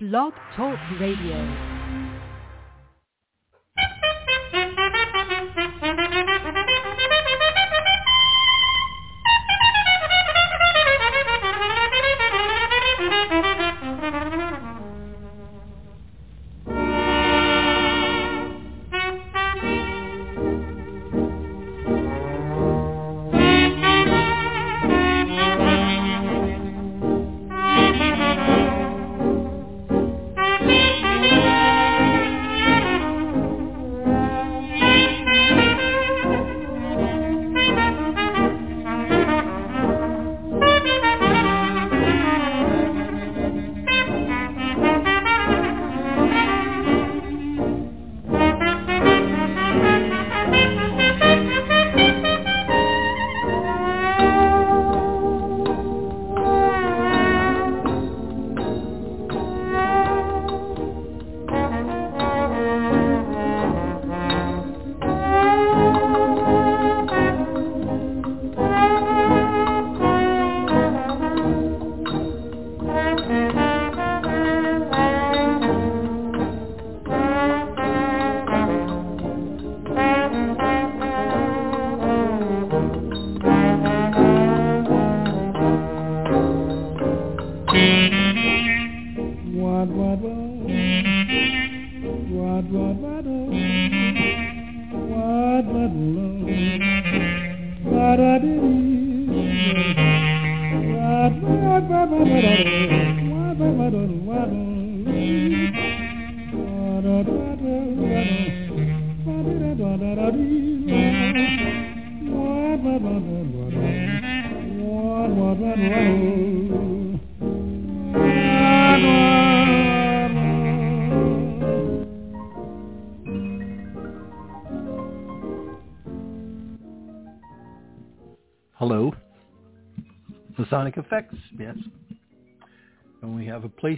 Blog Talk Radio. Hello, the Sonic Effects, yes. And we have a place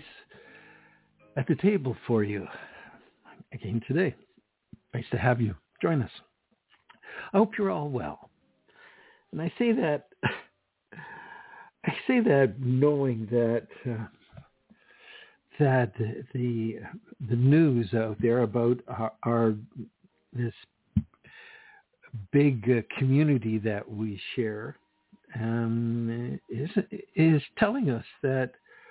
at the table for you again today. Nice to have you join us. I hope you're all well. And I say that knowing that the news out there about our this big community that we share is telling us that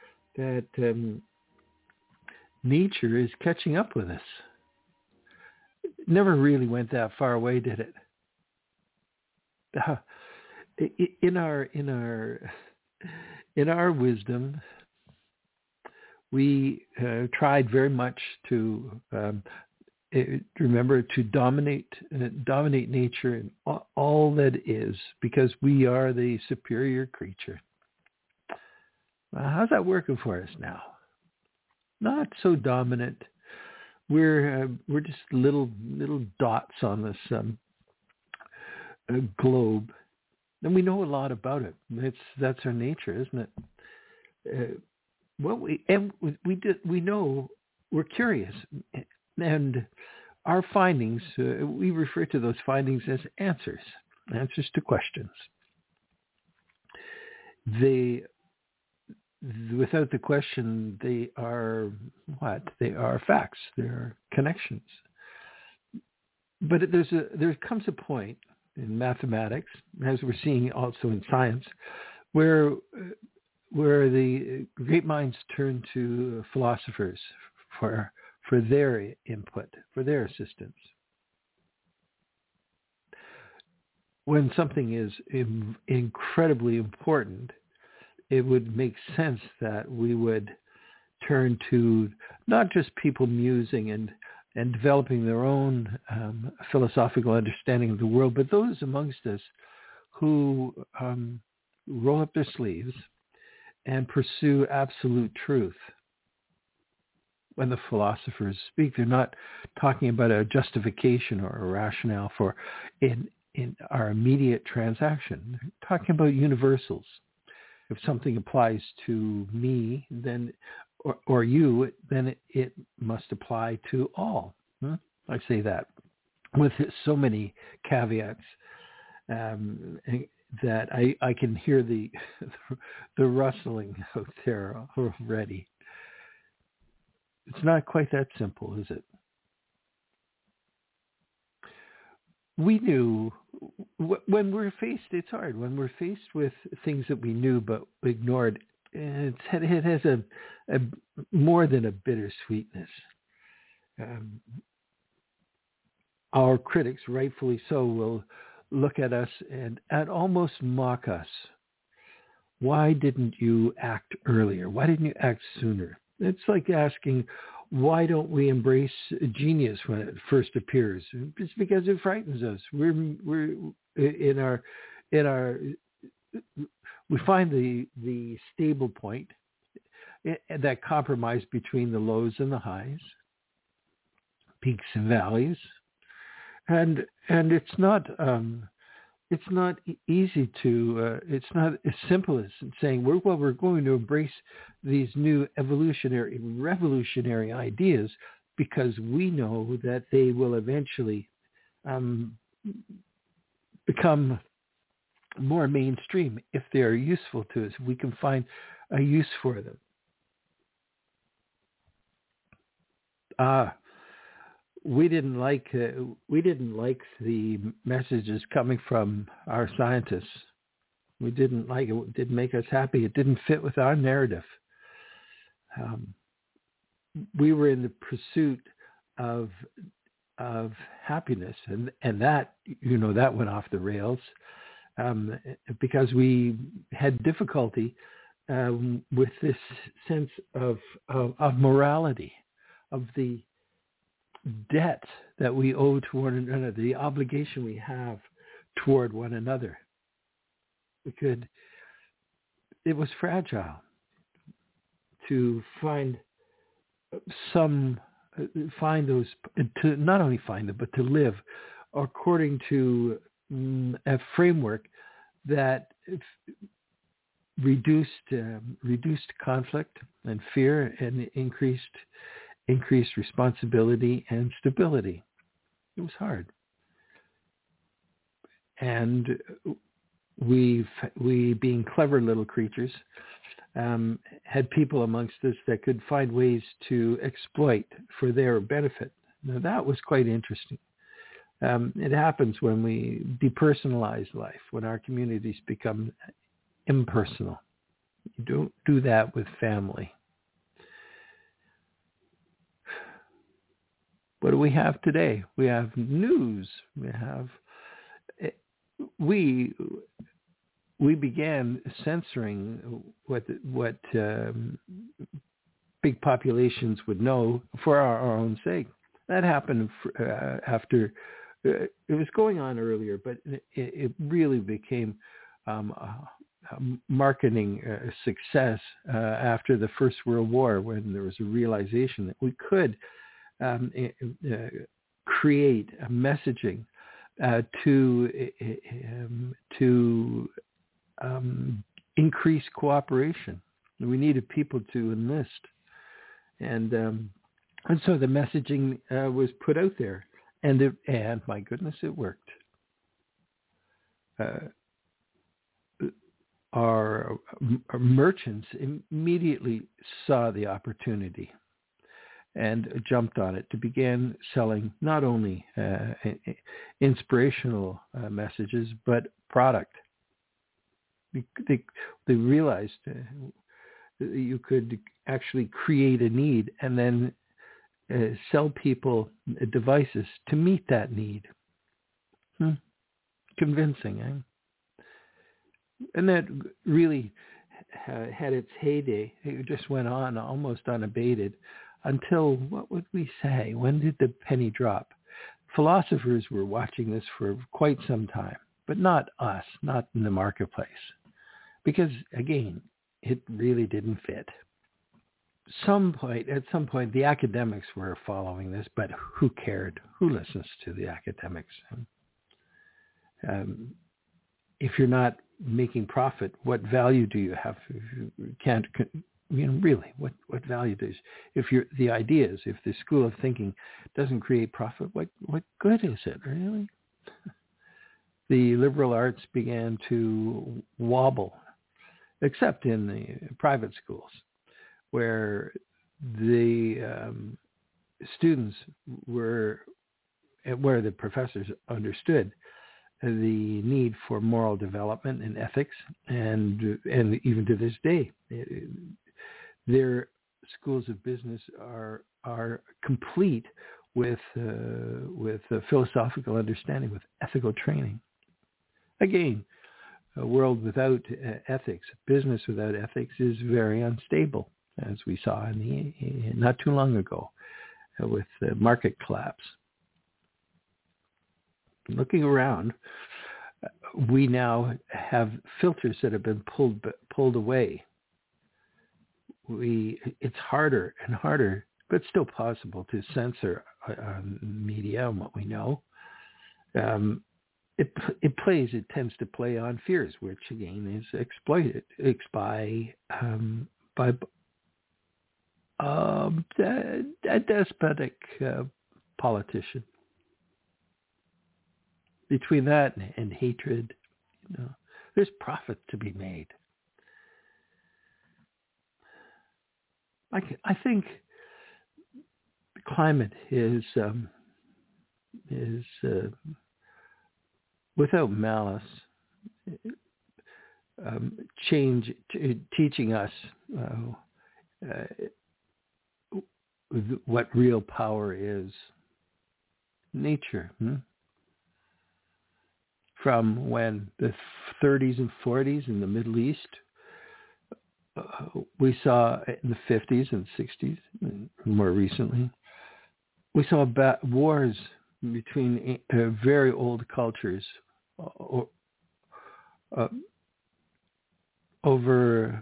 nature is catching up with us. It never really went that far away, did it? In our wisdom, we tried very much to remember to dominate nature and all that is, because we are the superior creature. How's that working for us now? Not so dominant. We're just little dots on this globe, and we know a lot about it. That's our nature, isn't it? We know we're curious. And our findings, we refer to those findings as answers to questions. Without the question, they are what? They are facts. They are connections. But there comes a point in mathematics, as we're seeing also in science, where the great minds turn to philosophers for their input, for their assistance. When something is incredibly important, it would make sense that we would turn to not just people musing and developing their own philosophical understanding of the world, but those amongst us who roll up their sleeves and pursue absolute truth. When the philosophers speak, they're not talking about a justification or a rationale for in our immediate transaction. They're talking about universals. If something applies to me, then or you, then it must apply to all. I say that with so many caveats that I can hear the rustling out there already. It's not quite that simple, is it? We knew when we're faced, it's hard. When we're faced with things that we knew but ignored, it has a more than a bittersweetness. Our critics, rightfully so, will look at us and almost mock us. Why didn't you act earlier? Why didn't you act sooner? It's like asking, why don't we embrace genius when it first appears? It's because it frightens us. We're in our we find the stable point, that compromise between the lows and the highs, peaks and valleys, and it's not easy to. It's not as simple as saying we're going to embrace these new revolutionary ideas because we know that they will eventually become more mainstream if they are useful to us. If we can find a use for them. We didn't like the messages coming from our scientists. We didn't like it. It didn't make us happy. It didn't fit with our narrative. We were in the pursuit of happiness, and that that went off the rails because we had difficulty with this sense of morality, of the debt that we owe to one another, the obligation we have toward one another. It was fragile to find those, to not only find them, but to live according to a framework that reduced conflict and fear and increased responsibility and stability. It was hard. And we being clever little creatures, had people amongst us that could find ways to exploit for their benefit. Now that was quite interesting. It happens when we depersonalize life, when our communities become impersonal. You don't do that with family. What do we have today? We have news. We began censoring what big populations would know for our own sake. That happened after. It was going on earlier, but it really became a marketing success after the First World War, when there was a realization that we could create a messaging to increase cooperation. We needed people to enlist, and so the messaging was put out there, and my goodness, it worked. Our merchants immediately saw the opportunity and jumped on it to begin selling not only inspirational messages, but product. They realized that you could actually create a need and then sell people devices to meet that need. Convincing, eh? And that really had its heyday. It just went on almost unabated until, what would we say? When did the penny drop? Philosophers were watching this for quite some time, but not us, not in the marketplace. Because, again, it really didn't fit. At some point, the academics were following this, but who cared? Who listens to the academics? If you're not making profit, what value do you have? If you can't, really, what value does? If the ideas, if the school of thinking doesn't create profit, what good is it, really? The liberal arts began to wobble, except in the private schools, where the students were, where the professors understood the need for moral development and ethics, and even to this day, their schools of business are complete with a philosophical understanding, with ethical training. Again, a world without ethics, business without ethics, is very unstable, as we saw not too long ago with the market collapse. Looking around, we now have filters that have been pulled away. It's harder and harder, but still possible to censor media and what we know. It tends to play on fears, which again is exploited by a despotic politician. Between that and hatred, there's profit to be made. I think the climate is without malice, teaching us what real power is. Nature. From when the 30s and 40s in the Middle East, we saw in the 50s and 60s, and more recently, we saw wars between very old cultures over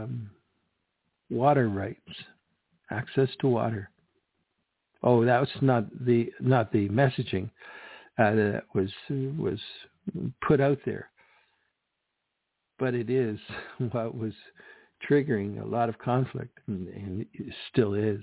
water rights, access to water. Oh, that was not the messaging that was put out there, but it is what was triggering a lot of conflict, and it still is.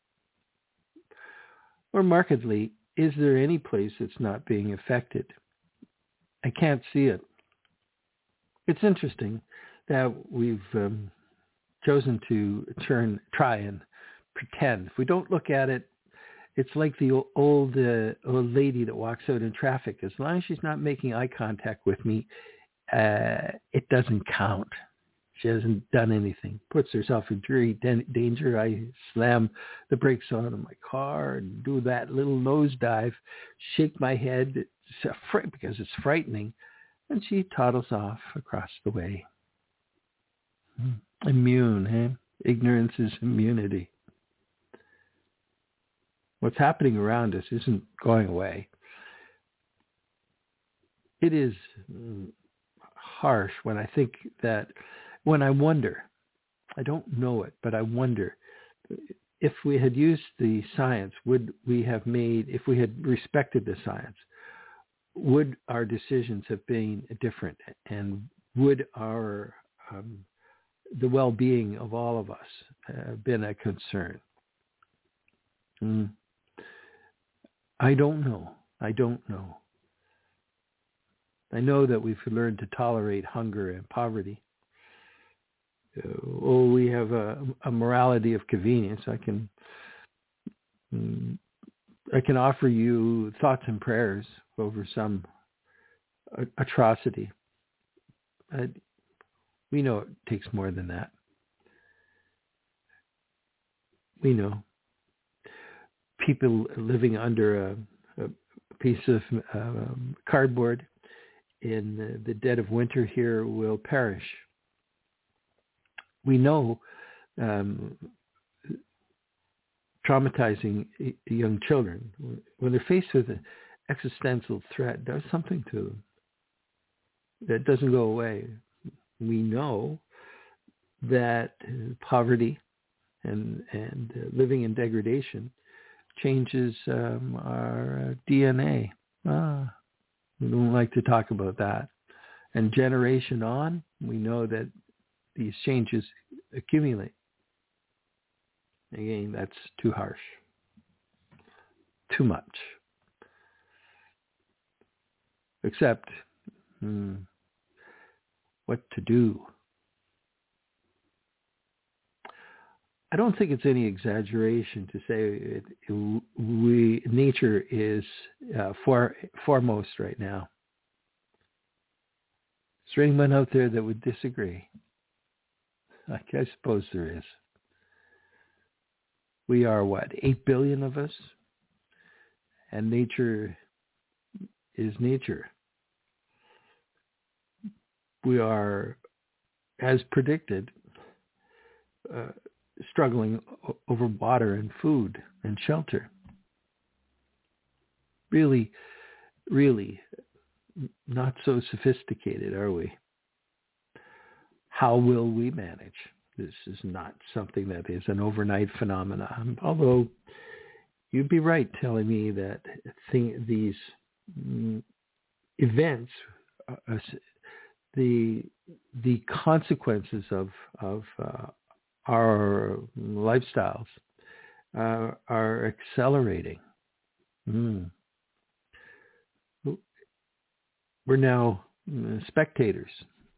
Or markedly, is there any place that's not being affected? I can't see it. It's interesting that we've chosen to try and pretend. If we don't look at it, it's like the old lady that walks out in traffic. As long as she's not making eye contact with me, it doesn't count. She hasn't done anything. Puts herself in great danger. I slam the brakes on my car and do that little nosedive, shake my head because it's frightening, and she toddles off across the way. Immune, eh? Ignorance is immunity. What's happening around us isn't going away. It is harsh when I think that, when I wonder, I don't know it, but I wonder, if we had used the science, would we have made, if we had respected the science, would our decisions have been different? And would our, the well-being of all of us have been a concern? I don't know. I know that we've learned to tolerate hunger and poverty. We have a morality of convenience. I can offer you thoughts and prayers over some atrocity. We know it takes more than that. We know people living under a piece of cardboard in the dead of winter here will perish. We know traumatizing young children, when they're faced with an existential threat, does something to them that doesn't go away. We know that poverty and living in degradation changes our DNA. We don't like to talk about that. And generation on, we know that these changes accumulate. Again, that's too harsh. Too much. Except, what to do? I don't think it's any exaggeration to say nature is foremost right now. Is there anyone out there that would disagree? I suppose there is. We are, 8 billion of us? And nature is nature. We are, as predicted, struggling over water and food and shelter. Really, really not so sophisticated, are we? How will we manage? This is not something that is an overnight phenomenon, although you'd be right telling me that these events, the consequences of our lifestyles are accelerating. We're now spectators.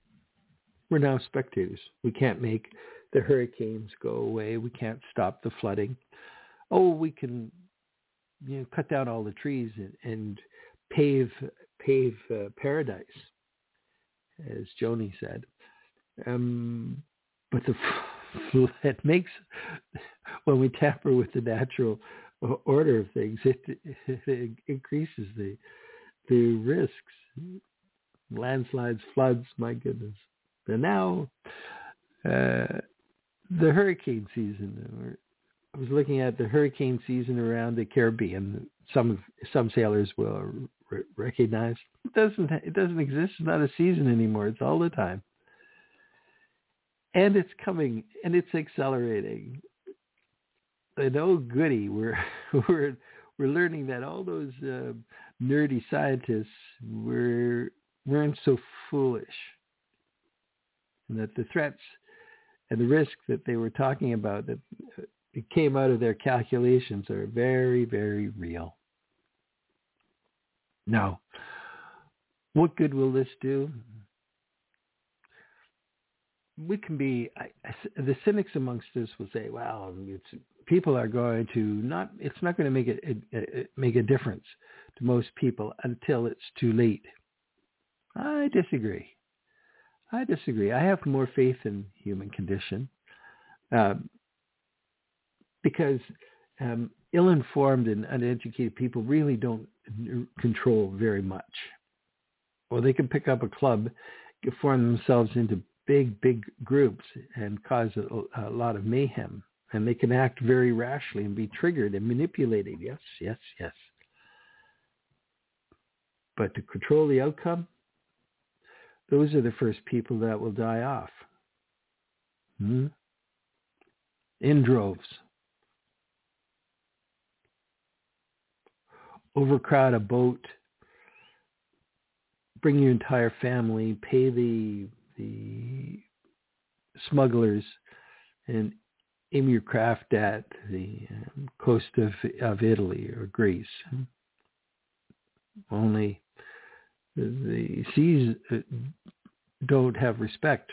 We can't make the hurricanes go away. We can't stop the flooding. Oh, we can, cut down all the trees and pave paradise, as Joni said. But it makes, when we tamper with the natural order of things, it increases the risks. Landslides, floods, my goodness. And now, the hurricane season. I was looking at the hurricane season around the Caribbean. Some sailors will recognize it doesn't exist. It's not a season anymore. It's all the time, and it's coming and it's accelerating. And oh goody, we're learning that all those nerdy scientists weren't so foolish, and that the threats and the risk that they were talking about that it came out of their calculations are very, very real. Now, what good will this do? We can be, the cynics amongst us will say, well, people are going to it's not going to make a difference to most people until it's too late. I disagree. I have more faith in human condition because ill-informed and uneducated people really don't control very much. Or they can pick up a club, form themselves into big groups and cause a lot of mayhem. And they can act very rashly and be triggered and manipulated. Yes. But to control the outcome, those are the first people that will die off. In droves. Overcrowd a boat, bring your entire family, pay the smugglers, and aim your craft at the coast of Italy or Greece. Only the seas don't have respect.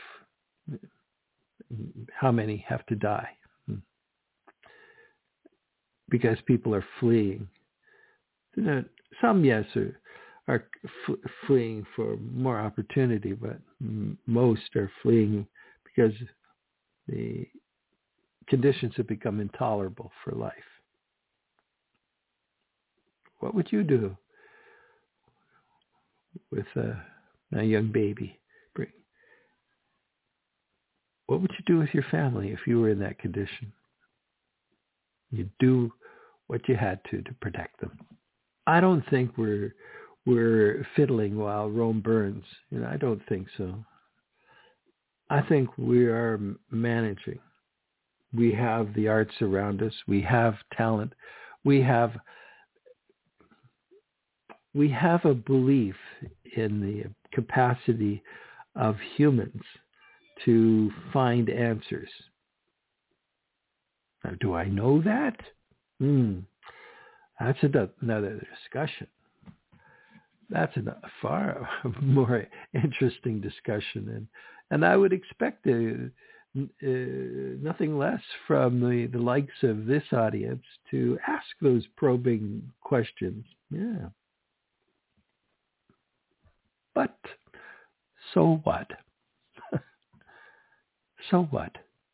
How many have to die? Because people are fleeing. Some, yes, are fleeing for more opportunity, but most are fleeing because the conditions have become intolerable for life. What would you do with a young baby? What would you do with your family if you were in that condition? You'd do what you had to protect them. I don't think we're fiddling while Rome burns. I don't think so. I think we are managing. We have the arts around us. We have talent. We have a belief in the capacity of humans to find answers. Now, do I know that? That's another discussion. That's a far more interesting discussion, and I would expect the nothing less from the likes of this audience to ask those probing questions. Yeah. But so what? So what?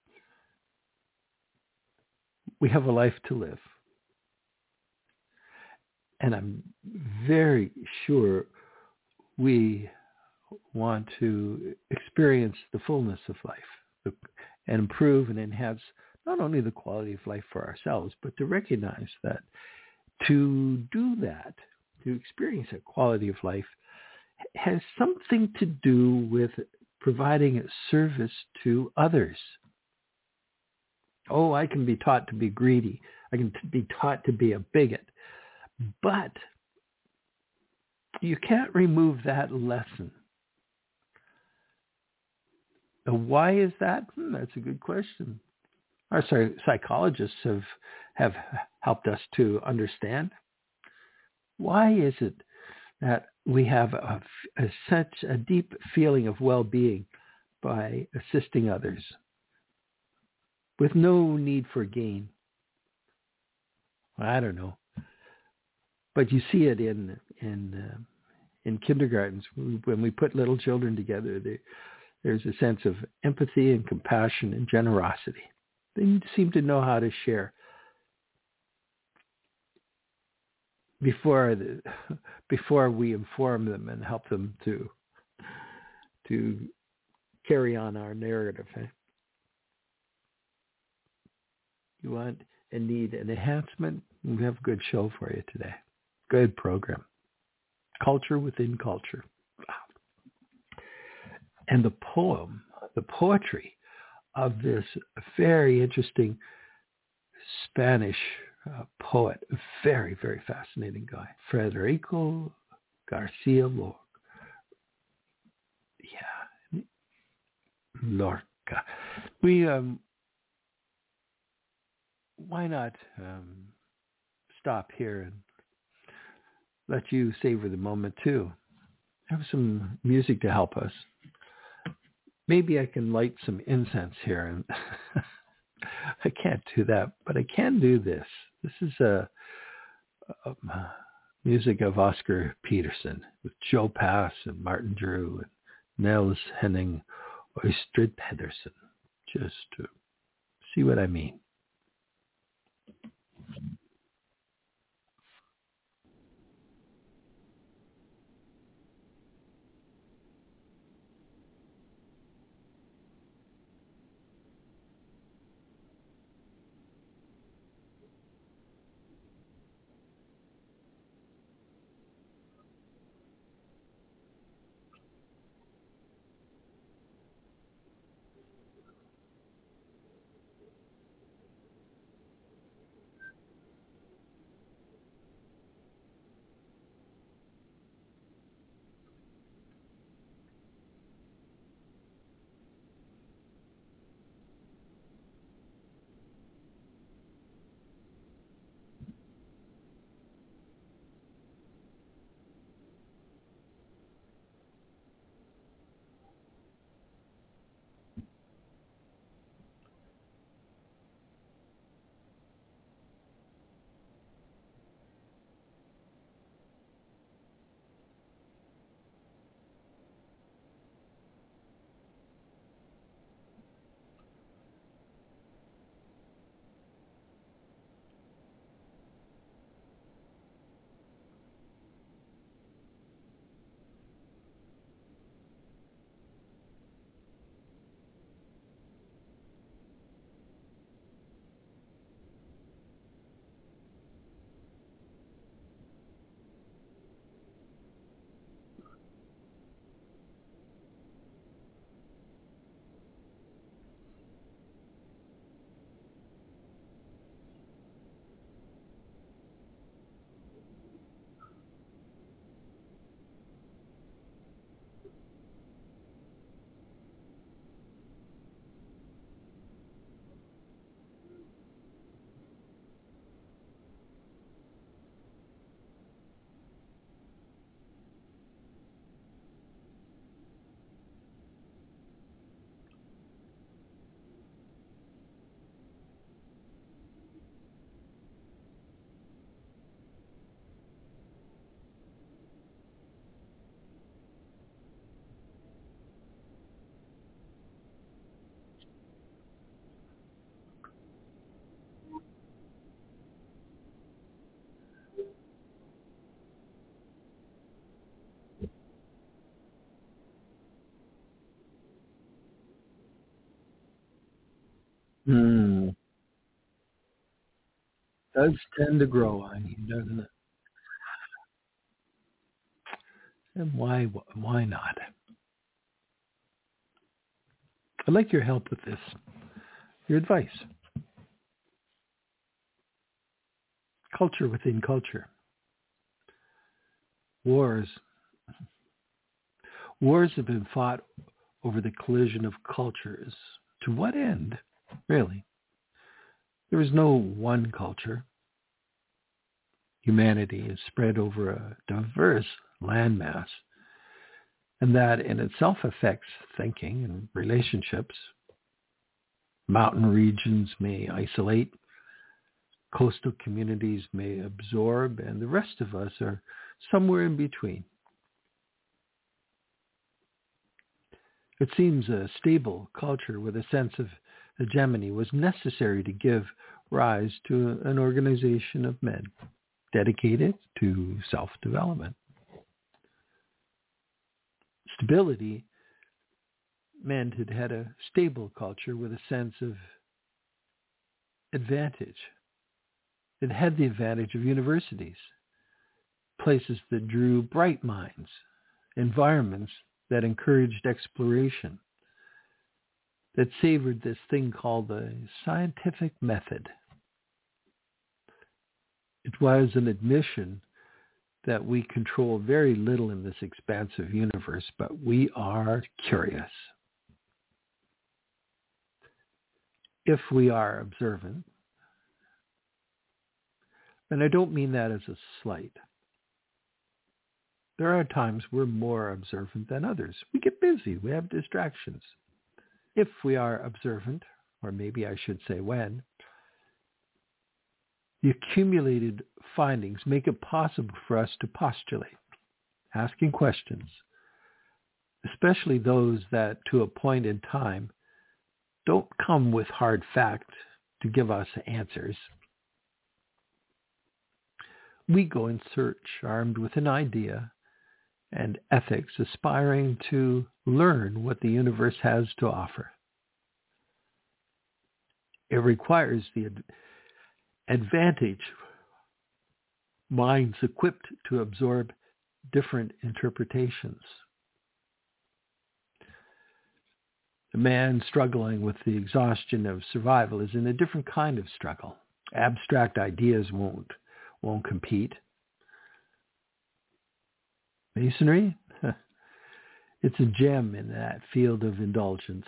We have a life to live. And I'm very sure we want to experience the fullness of life and improve and enhance not only the quality of life for ourselves, but to recognize that to do that, to experience a quality of life, has something to do with providing a service to others. Oh, I can be taught to be greedy. I can be taught to be a bigot. But you can't remove that lesson. Why is that? That's a good question. Our psychologists have helped us to understand. Why is it that we have such a deep feeling of well-being by assisting others with no need for gain? I don't know. But you see it in kindergartens when we put little children together. There's a sense of empathy and compassion and generosity. They seem to know how to share before we inform them and help them to carry on our narrative. Eh? You want and need an enhancement? We have a good show for you today. Good program. Culture within culture. And the poetry of this very interesting Spanish poet, a very, very fascinating guy, Federico Garcia Lorca. Yeah, Lorca. We why not stop here and let you savor the moment too. Have some music to help us. Maybe I can light some incense here, and I can't do that, but I can do this. This is a music of Oscar Peterson with Joe Pass and Martin Drew and Nels Henning Øystred Pedersen, just to see what I mean. Mm. Does tend to grow on you, doesn't it? And why not? I'd like your help with this. Your advice. Culture within culture. Wars. Wars have been fought over the collision of cultures. To what end, really? There is no one culture. Humanity is spread over a diverse landmass, and that in itself affects thinking and relationships. Mountain regions may isolate, coastal communities may absorb, and the rest of us are somewhere in between. It seems a stable culture with a sense of hegemony was necessary to give rise to an organization of men dedicated to self-development. Stability meant it had a stable culture with a sense of advantage. It had the advantage of universities, places that drew bright minds, environments that encouraged exploration, that savored this thing called the scientific method. It was an admission that we control very little in this expansive universe, but we are curious. If we are observant, and I don't mean that as a slight. There are times we're more observant than others. We get busy. We have distractions. If we are observant, or maybe I should say when, the accumulated findings make it possible for us to postulate, asking questions, especially those that to a point in time don't come with hard fact to give us answers. We go in search, armed with an idea and ethics, aspiring to learn what the universe has to offer. It requires the advantage minds equipped to absorb different interpretations. The man struggling with the exhaustion of survival is in a different kind of struggle. Abstract ideas won't compete. Masonry? It's a gem in that field of indulgence.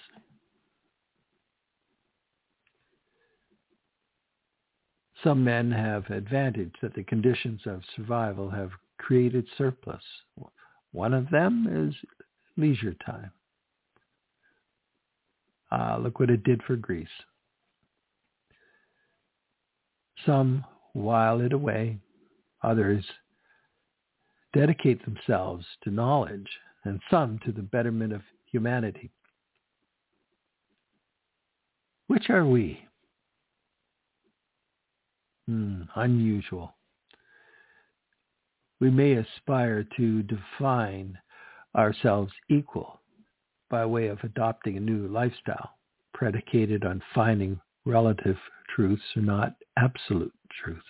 Some men have advantage that the conditions of survival have created surplus. One of them is leisure time. Look what it did for Greece. Some while it away, others dedicate themselves to knowledge, and some to the betterment of humanity. Which are we? Unusual. We may aspire to define ourselves equal by way of adopting a new lifestyle predicated on finding relative truths or not absolute truths.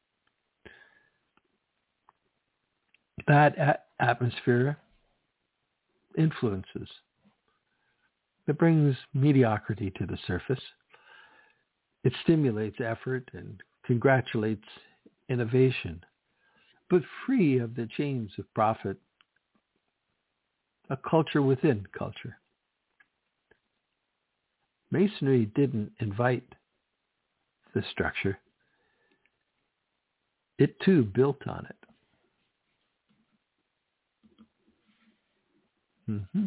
That atmosphere influences. It brings mediocrity to the surface. It stimulates effort and congratulates innovation, but free of the chains of profit, a culture within culture. Masonry didn't invite the structure. It too built on it. Mm-hmm.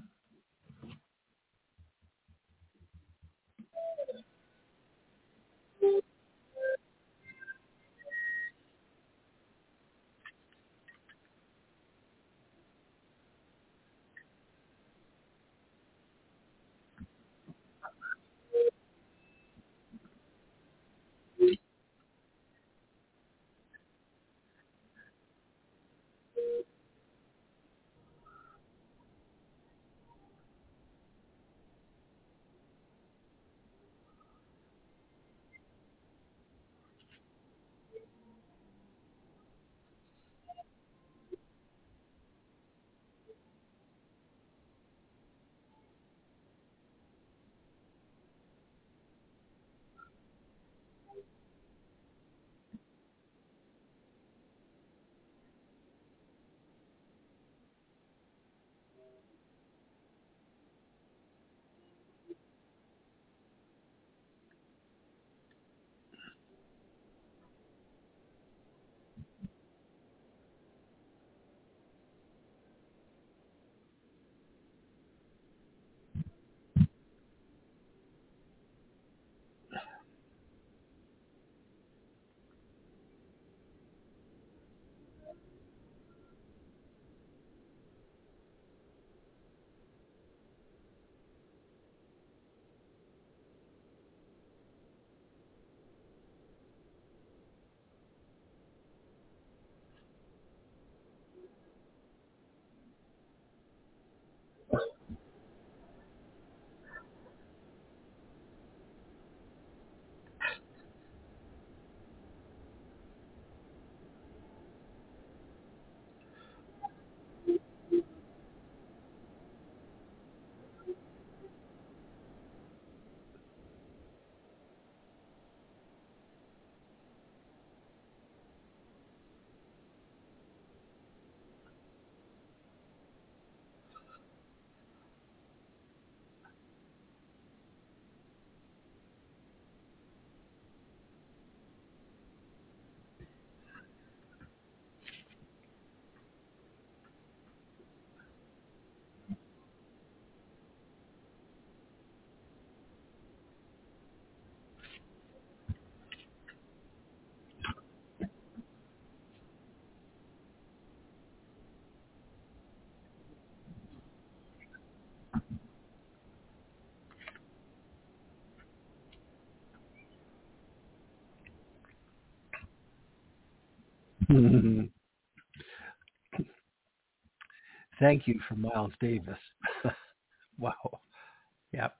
Thank you for Miles Davis. Wow. Yep.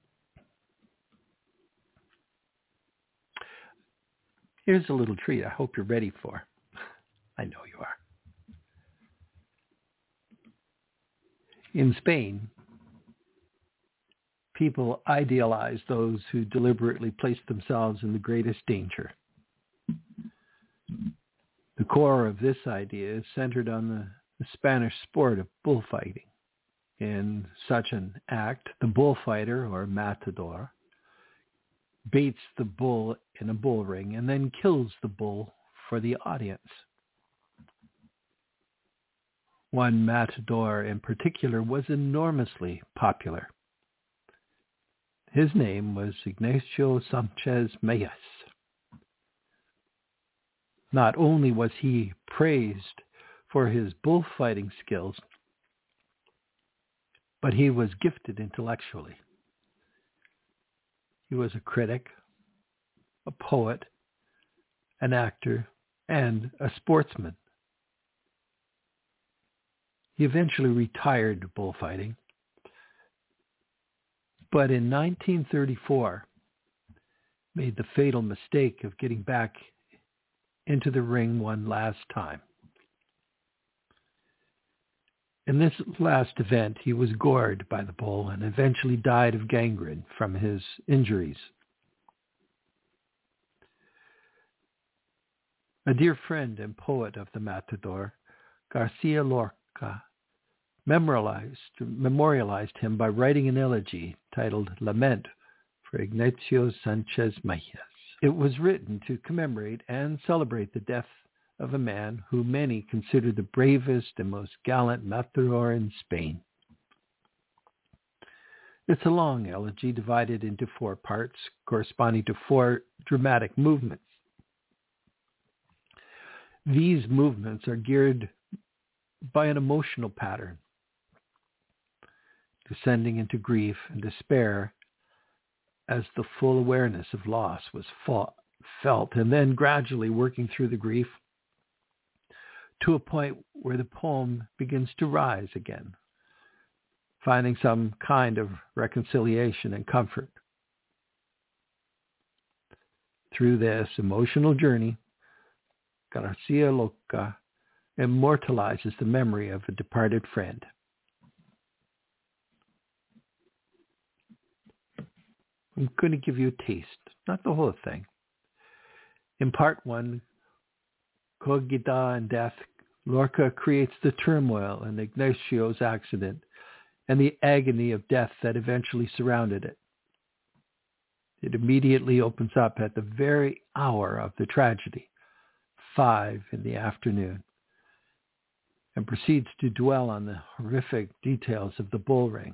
Here's a little treat I hope you're ready for. I know you are. In Spain, people idealize those who deliberately place themselves in the greatest danger. The core of this idea is centered on the Spanish sport of bullfighting. In such an act, the bullfighter, or matador, baits the bull in a bull ring and then kills the bull for the audience. One matador in particular was enormously popular. His name was Ignacio Sanchez Mayas. Not only was he praised for his bullfighting skills, but he was gifted intellectually. He was a critic, a poet, an actor, and a sportsman. He eventually retired bullfighting, but in 1934 made the fatal mistake of getting back into the ring one last time. In this last event, he was gored by the bull and eventually died of gangrene from his injuries. A dear friend and poet of the matador, Garcia Lorca, memorialized him by writing an elegy titled Lament for Ignacio Sanchez Mayas. It was written to commemorate and celebrate the death of a man who many consider the bravest and most gallant matador in Spain. It's a long elegy divided into 4 parts, corresponding to 4 dramatic movements. These movements are geared by an emotional pattern, descending into grief and despair as the full awareness of loss was felt, and then gradually working through the grief to a point where the poem begins to rise again, finding some kind of reconciliation and comfort. Through this emotional journey, Garcia Lorca immortalizes the memory of a departed friend. I'm going to give you a taste, not the whole thing. In part 1, Cogida and Death, Lorca creates the turmoil in Ignacio's accident and the agony of death that eventually surrounded it. It immediately opens up at the very hour of the tragedy, 5 p.m, and proceeds to dwell on the horrific details of the bull ring.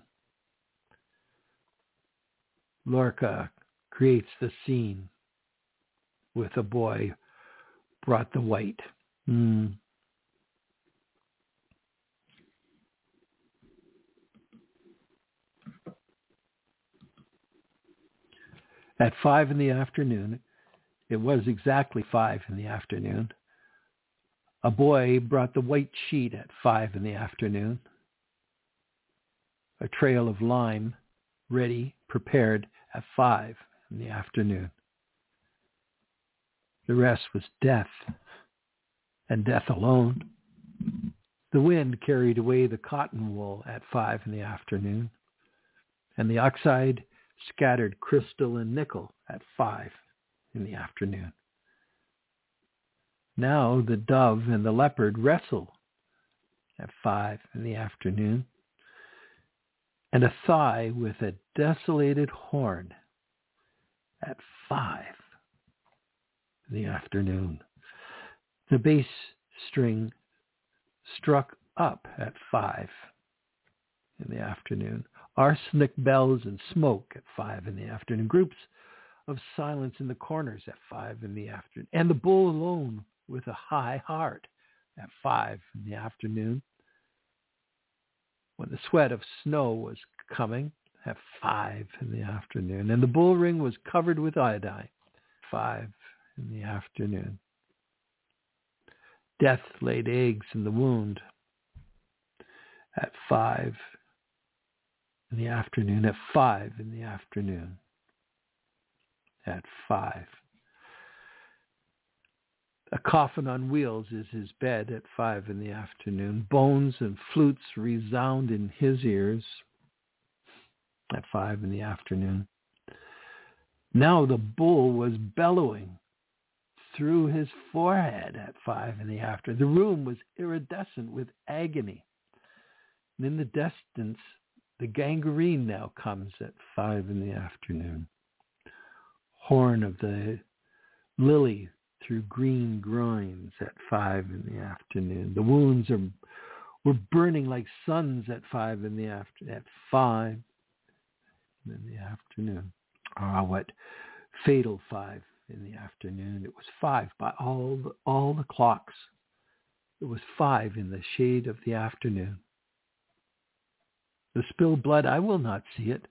Lorca creates the scene with a boy brought the white. At 5 p.m, it was exactly 5 p.m, a boy brought the white sheet at 5 p.m, a trail of lime ready, prepared at 5 p.m. The rest was death, and death alone. The wind carried away the cotton wool at 5 p.m, and the oxide scattered crystal and nickel at 5 p.m. Now the dove and the leopard wrestle at 5 p.m, and a thigh with a desolated horn at 5 p.m. The bass string struck up at 5 p.m. Arsenic bells and smoke at 5 p.m. Groups of silence in the corners at 5 p.m. And the bull alone with a high heart at 5 p.m. When the sweat of snow was coming at 5 p.m. And the bull ring was covered with iodine, 5 p.m. Death laid eggs in the wound at 5 in the afternoon, at 5 in the afternoon, at 5. A coffin on wheels is his bed at 5 in the afternoon. Bones and flutes resound in his ears at 5 in the afternoon. Now the bull was bellowing through his forehead at 5 in the afternoon. The room was iridescent with agony. And in the distance, the gangrene now comes at 5 in the afternoon. Horn of the lily through green groins at 5 in the afternoon. The wounds were burning like suns at 5 in the afternoon. At 5 in the afternoon. Ah, what fatal 5 in the afternoon. It was 5 by all the clocks. It was 5 in the shade of the afternoon. The spilled blood, I will not see it.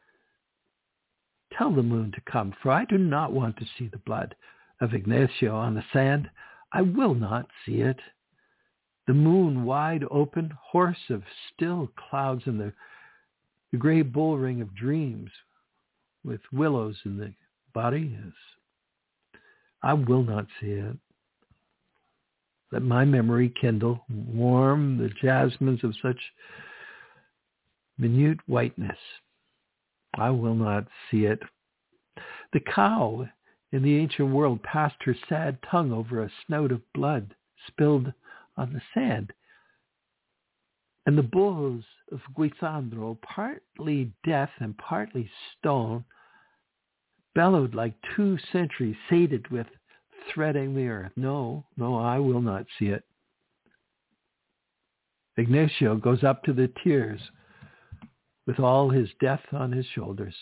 Tell the moon to come, for I do not want to see the blood of Ignacio on the sand. I will not see it. The moon wide open, hoarse of still clouds, and the gray bull ring of dreams with willows in the body is. I will not see it. Let my memory kindle, warm the jasmines of such minute whiteness. I will not see it. The cow in the ancient world passed her sad tongue over a snout of blood spilled on the sand. And the bulls of Guisandro, partly death and partly stone, bellowed like 2 centuries sated with threading the earth. No, I will not see it. Ignacio goes up to the tears with all his death on his shoulders.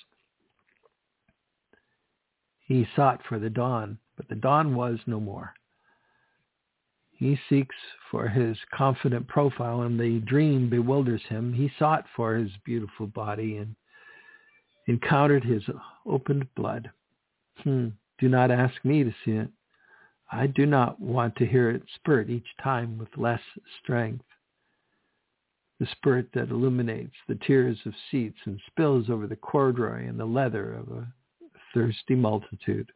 He sought for the dawn, but the dawn was no more. He seeks for his confident profile, and the dream bewilders him. He sought for his beautiful body and encountered his opened blood. Do not ask me to see it. I do not want to hear it spurt each time with less strength. The spurt that illuminates the tears of seats and spills over the corduroy and the leather of a thirsty multitude.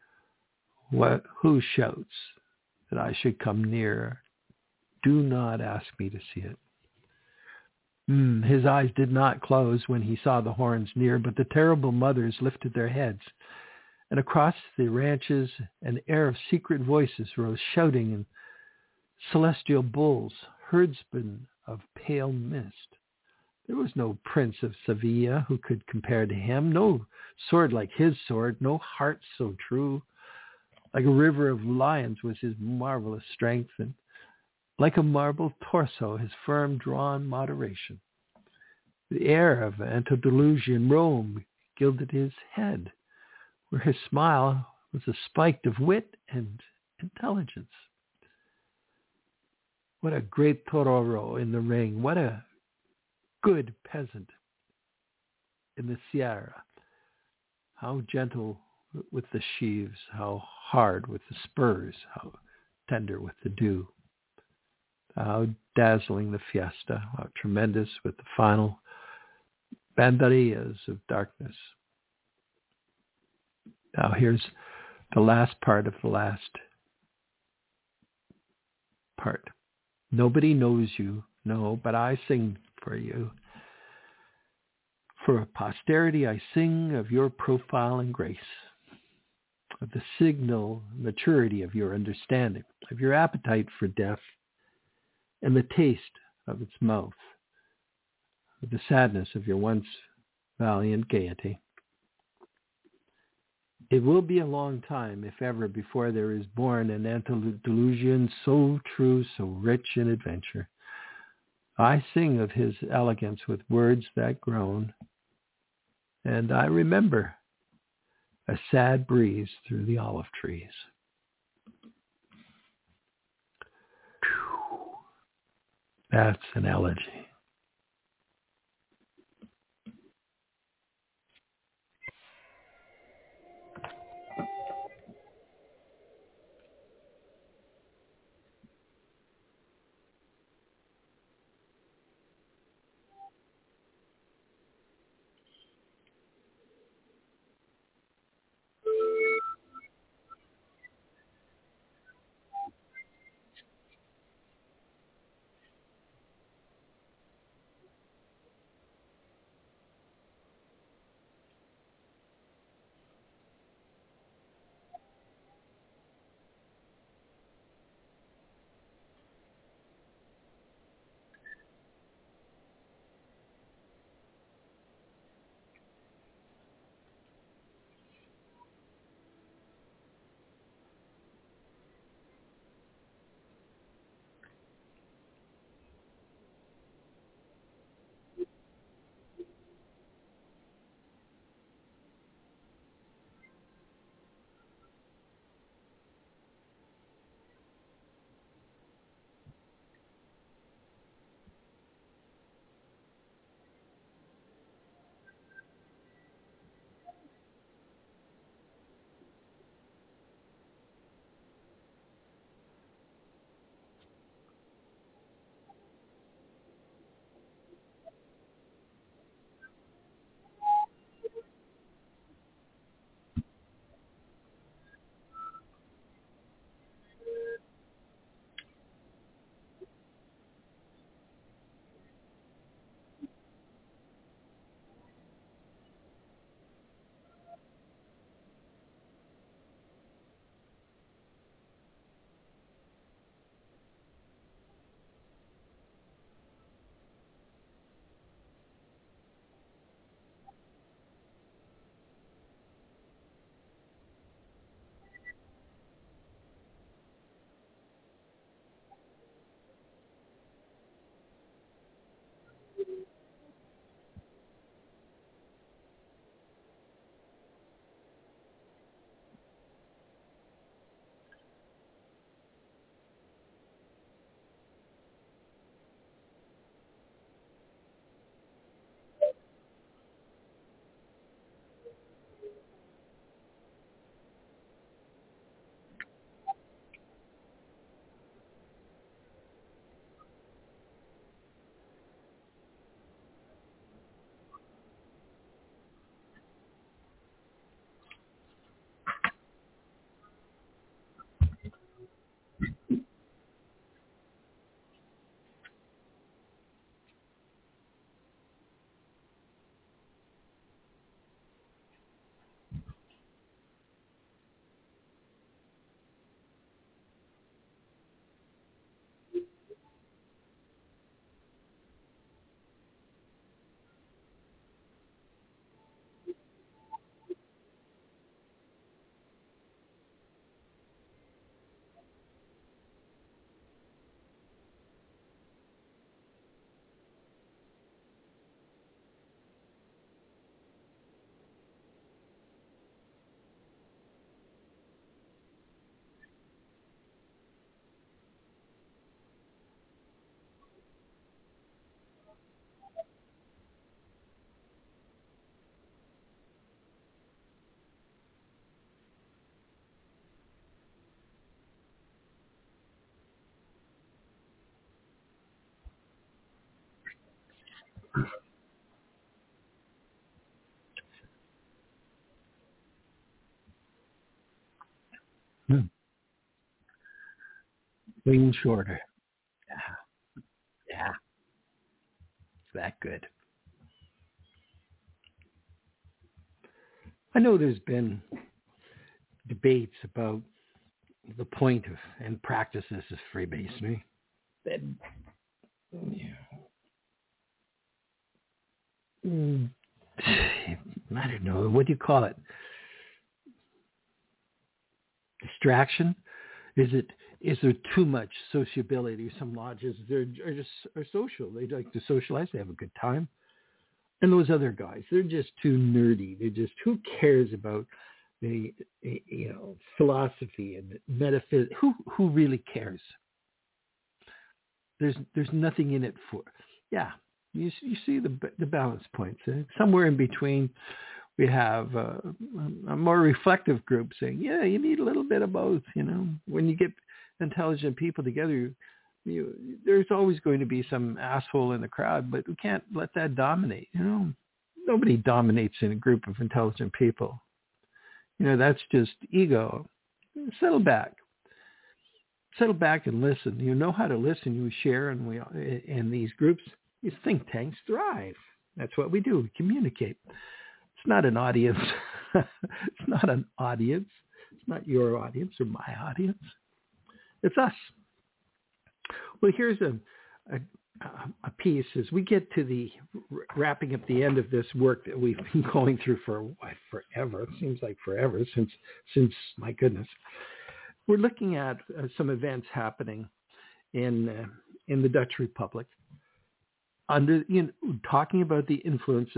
Who shouts that I should come near? Do not ask me to see it. His eyes did not close when he saw the horns near, but the terrible mothers lifted their heads, and across the ranches an air of secret voices rose shouting, and celestial bulls, herdsmen of pale mist. There was no prince of Sevilla who could compare to him, no sword like his sword, no heart so true. Like a river of lions was his marvelous strength, and like a marble torso, his firm drawn moderation. The air of antediluvian Rome gilded his head, where his smile was a spike of wit and intelligence. What a great torero in the ring. What a good peasant in the Sierra. How gentle with the sheaves, how hard with the spurs, how tender with the dew. How dazzling the fiesta, how tremendous with the final banderillas of darkness. Now here's the last part of the last part. Nobody knows you, no, but I sing for you. For posterity I sing of your profile and grace, of the signal maturity of your understanding, of your appetite for death, and the taste of its mouth, of the sadness of your once valiant gaiety. It will be a long time, if ever, before there is born an antediluvian so true, so rich in adventure. I sing of his elegance with words that groan, and I remember a sad breeze through the olive trees. That's an elegy. Clean shorter. Yeah, yeah, it's that good. I know there's been debates about the point of and practices of Freemasonry. That, yeah, I don't know. What do you call it? Distraction? Is it? Is there too much sociability? Some lodges are social. They like to socialize. They have a good time. And those other guys, they're just too nerdy. They're just, who cares about the philosophy and metaphysics? Who really cares? There's nothing in it for. Yeah, you see the balance points. Somewhere in between, we have a more reflective group saying, yeah, you need a little bit of both. When you get intelligent people together, there's always going to be some asshole in the crowd, but we can't let that dominate. Nobody dominates in a group of intelligent people. That's just ego. Settle back and listen. You know how to listen. You share, and in these groups, these think tanks thrive. That's what we do. We communicate. It's not an audience. It's not an audience. It's not your audience or my audience. It's us. Well, here's a piece as we get to the wrapping up the end of this work that we've been going through for forever. It seems like forever since my goodness. We're looking at some events happening in the Dutch Republic talking about the influence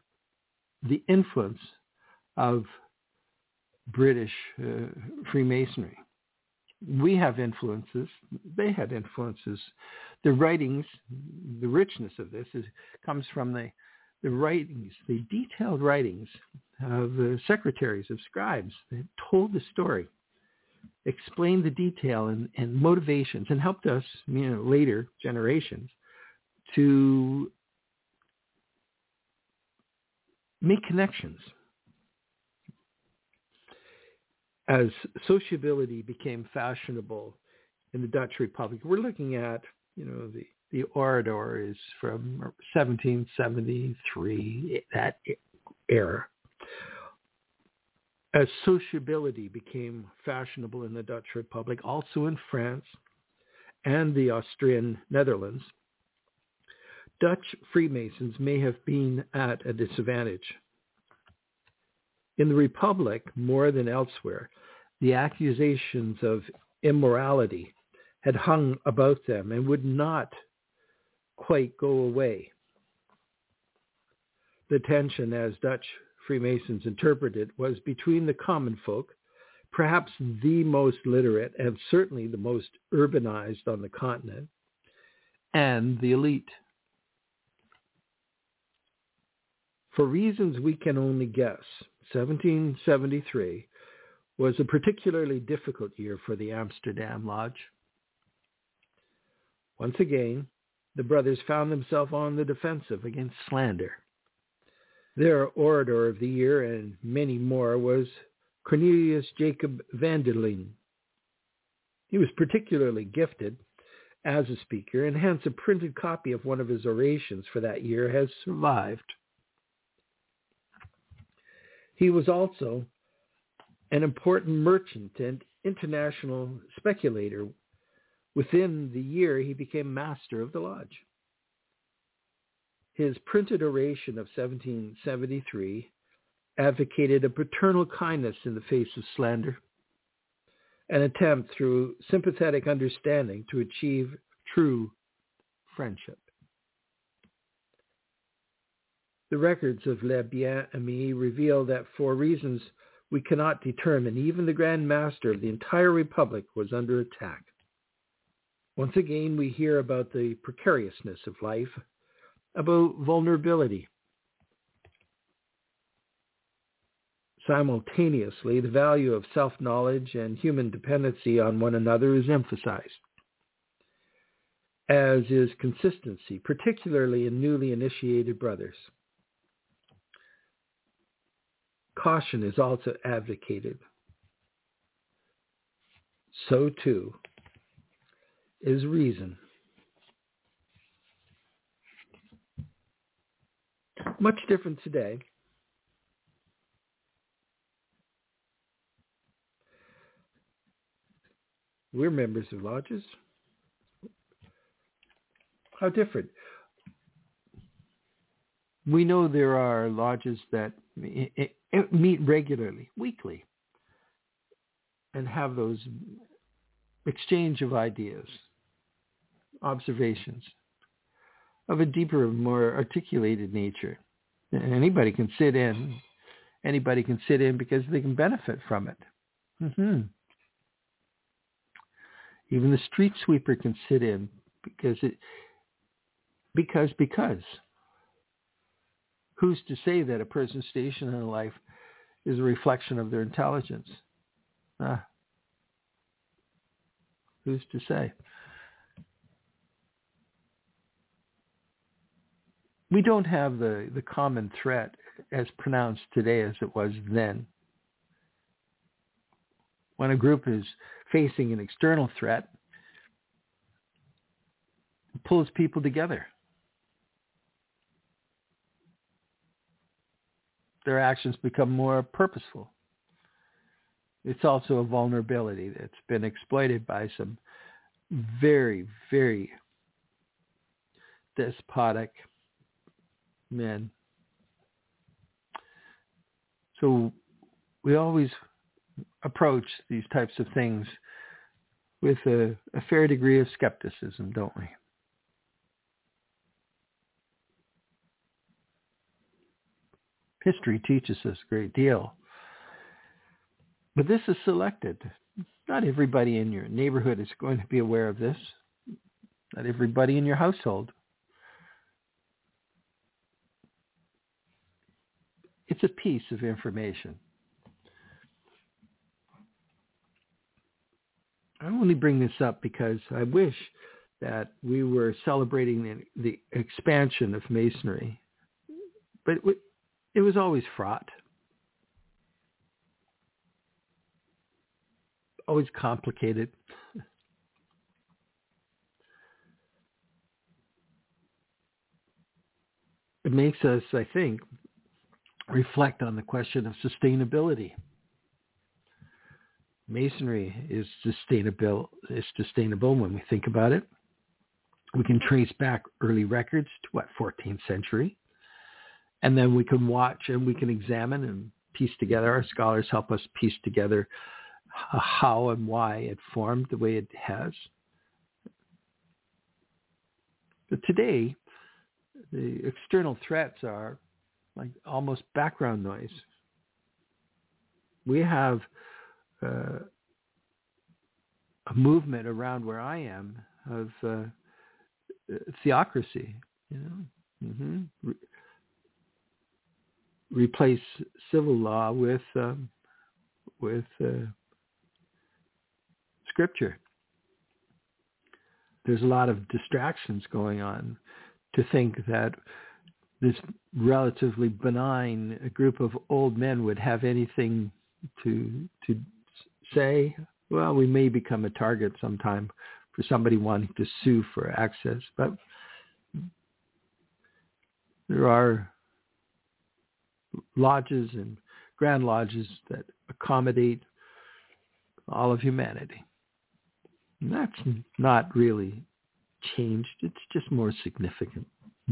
of British Freemasonry. We have influences. They had influences. The writings, the richness of this comes from the writings, the detailed writings of the secretaries of scribes that told the story, explained the detail and motivations, and helped us, later generations, to make connections. As sociability became fashionable in the Dutch Republic, we're looking at, the Orator is from 1773, that era. As sociability became fashionable in the Dutch Republic, also in France and the Austrian Netherlands, Dutch Freemasons may have been at a disadvantage. In the Republic, more than elsewhere, the accusations of immorality had hung about them and would not quite go away. The tension, as Dutch Freemasons interpreted, was between the common folk, perhaps the most literate and certainly the most urbanized on the continent, and the elite. For reasons we can only guess, 1773 was a particularly difficult year for the Amsterdam Lodge. Once again, the brothers found themselves on the defensive against slander. Their Orator of the Year and many more was Cornelius Jacob van der Leen. He was particularly gifted as a speaker, and hence a printed copy of one of his orations for that year has survived. He was also an important merchant and international speculator. Within the year, he became master of the lodge. His printed oration of 1773 advocated a paternal kindness in the face of slander, an attempt through sympathetic understanding to achieve true friendship. The records of Les Bien-Aimés reveal that for reasons we cannot determine, even the Grand Master of the entire Republic was under attack. Once again, we hear about the precariousness of life, about vulnerability. Simultaneously, the value of self-knowledge and human dependency on one another is emphasized, as is consistency, particularly in newly initiated brothers. Caution is also advocated. So too, is reason. Much different today. We're members of lodges. How different? We know there are lodges that meet regularly, weekly, and have those exchange of ideas, observations of a deeper, more articulated nature. Anybody can sit in. Anybody can sit in because they can benefit from it. Mm-hmm. Even the street sweeper can sit in because. Who's to say that a person's station in life is a reflection of their intelligence? Who's to say? We don't have the common threat as pronounced today as it was then. When a group is facing an external threat, it pulls people together. Their actions become more purposeful. It's also a vulnerability that's been exploited by some very, very despotic men. So we always approach these types of things with a fair degree of skepticism, don't we? History teaches us a great deal. But this is selected. Not everybody in your neighborhood is going to be aware of this. Not everybody in your household. It's a piece of information. I only bring this up because I wish that we were celebrating the expansion of Masonry. But it was always fraught. Always complicated. It makes us, I think, reflect on the question of sustainability. Masonry is sustainable when we think about it. We can trace back early records to 14th century. And then we can watch and we can examine and piece together. Our scholars help us piece together how and why it formed the way it has. But today, the external threats are like almost background noise. We have a movement around where I am of theocracy, replace civil law with scripture. There's a lot of distractions going on to think that this relatively benign group of old men would have anything to say. Well, we may become a target sometime for somebody wanting to sue for access, but there are lodges and grand lodges that accommodate all of humanity. And that's not really changed. It's just more significant.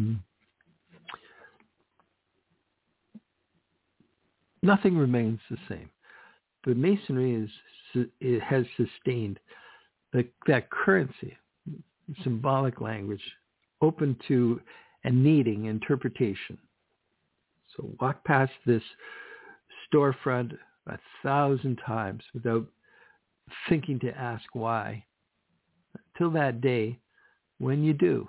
Nothing remains the same. But Masonry has sustained that currency, symbolic language, open to and needing interpretation. So walk past this storefront 1,000 times without thinking to ask why, till that day when you do.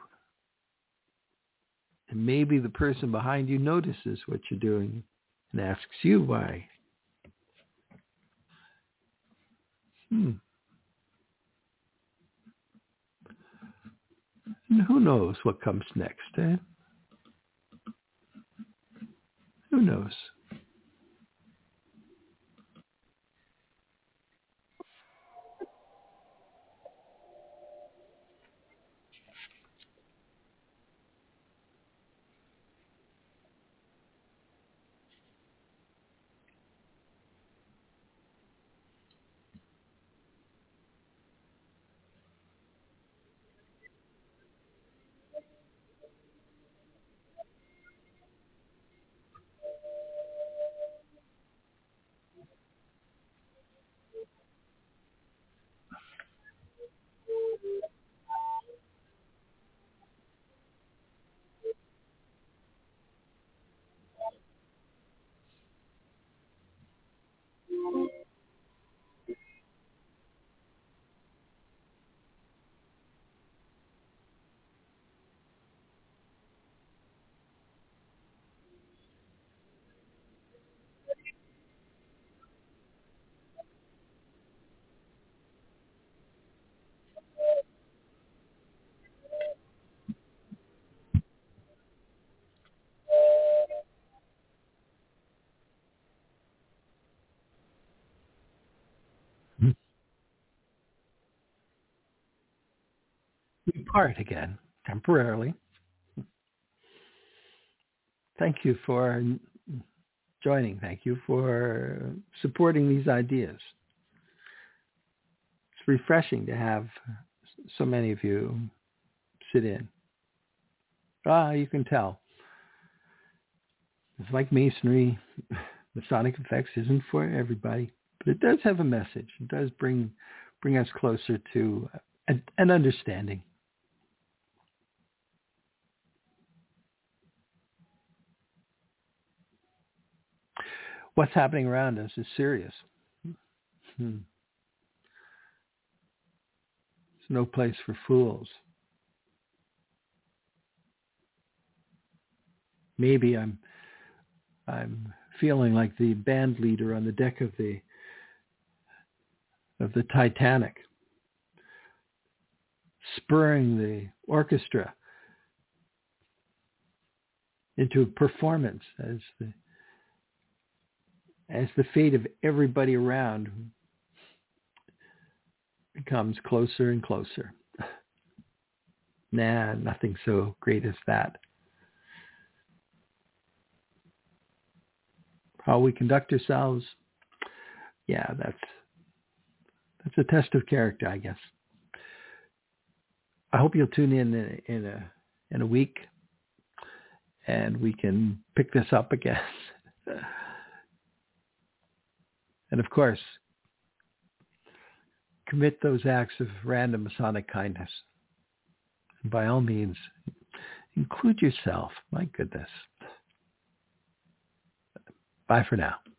And maybe the person behind you notices what you're doing and asks you why. And who knows what comes next, eh? Who knows? we part again temporarily. Thank you for joining. Thank you for supporting these ideas. It's refreshing to have so many of you sit in. You can tell. It's like Masonry. Masonic Effects isn't for everybody, but it does have a message. It does bring us closer to an understanding. What's happening around us is serious. It's no place for fools. Maybe I'm feeling like the band leader on the deck of the Titanic, spurring the orchestra into a performance as the fate of everybody around becomes closer and closer. Nothing so great as that. How we conduct ourselves, that's a test of character, I guess. I hope you'll tune in a week, and we can pick this up again. And of course, commit those acts of random Masonic kindness. And by all means, include yourself. My goodness. Bye for now.